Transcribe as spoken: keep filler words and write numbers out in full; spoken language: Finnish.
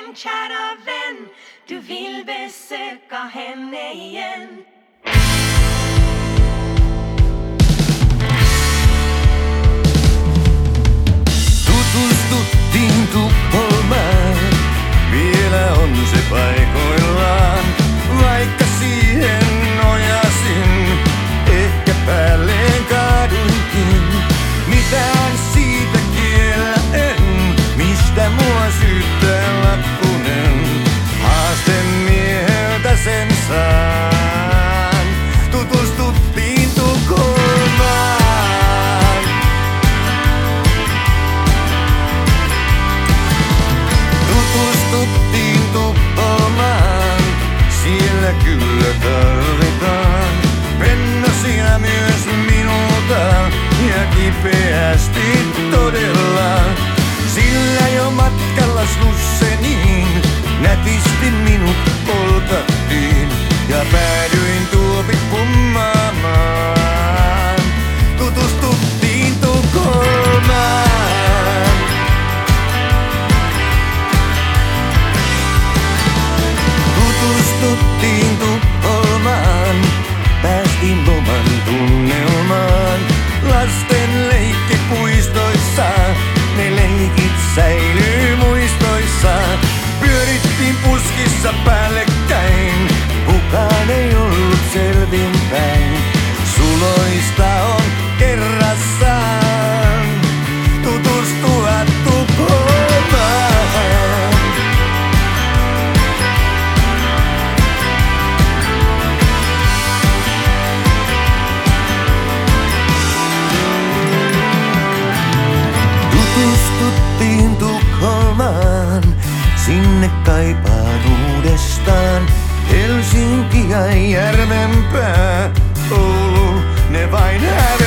din kära vän, du vill besöka henne igen. Tutustuttiin Tukholmaan, vielä on se paikoillaan, vaikka siihen nojasin, ehkä päälleen kaaduinkin. Mitään siitä kiellä en, mistä mua syyttää lappunen, haaste mieheltä sen saan. Tutustuttiin Tukholmaan. Tutustuttiin Tukholmaan, siellä kyllä tarvitaan. Venno sinä myös minulta ja kipeästi todella. Sillä jo matkalla Slusseniin nätisti minut poltattiin ja päädyin tuopit pummaamaan. Tutustuttiin Tukholmaan. Tutustuttiin Tukholmaan, päästiin loman tunnelmaan. Lasten leikkipuistoissa, ne leikit säilyy muistoissa. Pyörittiin puskissa päällekkäin, kukaan ei ollut selvinpäin. Suloista on kerrassaan tutustua Tukholmaan. Tutustuttiin Tukholmaan, sinne kaipaan uudestaan. Helsinki ja Järvenpää, Oulu, ne vain hävää.